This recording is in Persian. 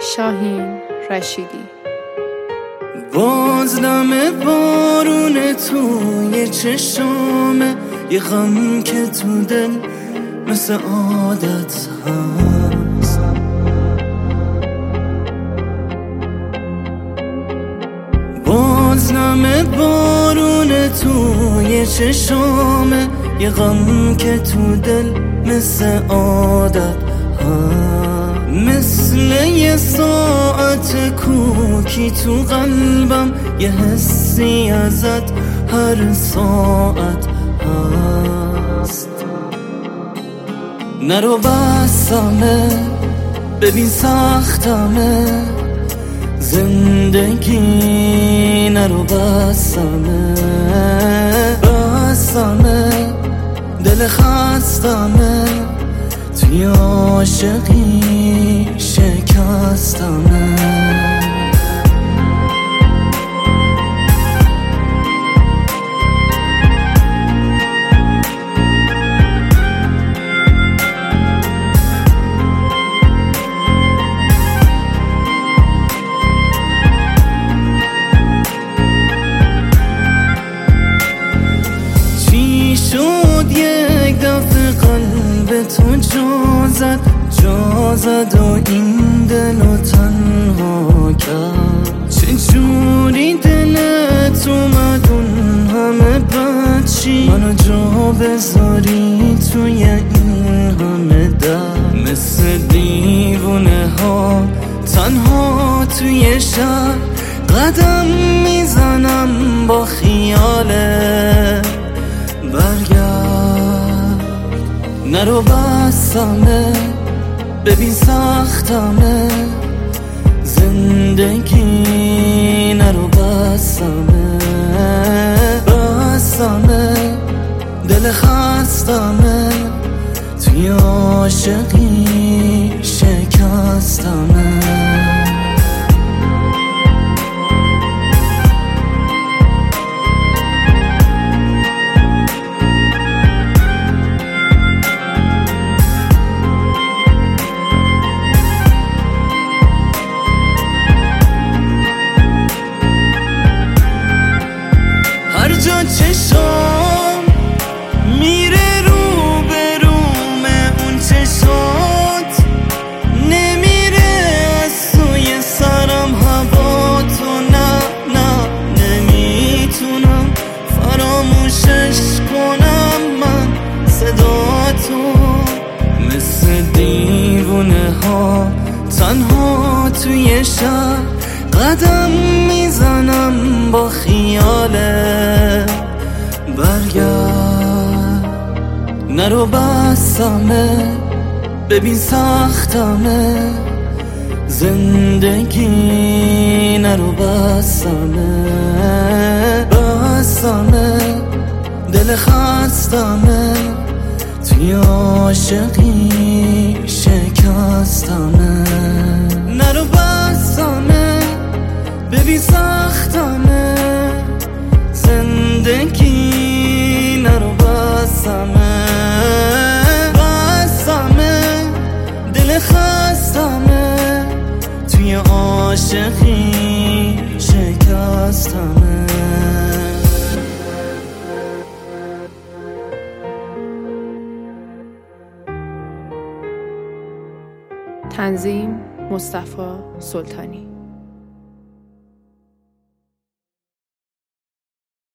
شاهین رشیدی. باز دم بارون توی چشامه، یه غم که تو دل مثل عادت هست. باز دم بارون توی چشامه، یه غم که تو دل مثل عادت هست. مثل یه ساعت کوکی تو قلبم، یه حسی ازت هر ساعت هست. نرو بسمه، ببین سختمه زندگی، نرو بسمه دل خستمه، توی عاشقی شکستمه. چی شد یک دفعه قلب تو جا زد و این دلو تنها کرد؟ چجوری دلت اومد اون همه بدشی، منو جا بذاری توی این همه درد؟ مثل دیوونه ها تنها توی شهر قدم میزنم با خیاله. برگرد، نرو بسمه، ببین سختمه زندگی، نرو بسمه دل خستمه، توی عاشقی شکستمه. هر جا چشم میره رو به رومه، اون چشات نمیره از سوی سرم هوا تو. نه نمیتونم فراموشش کنم من صدا تو. مثل دیوونه ها تنها توی شهر قدم میزنم با خیاله. برگرد، نرو بسمه، ببین سختمه زندگی، نرو بسمه دل خستمه، توی عاشقی شکستمه. نرو بسمه، ببین سختمه زندگی، نرو بسمه دل خستمه، توی عاشقی شکستمه. تنظیم مصطفی سلطانی.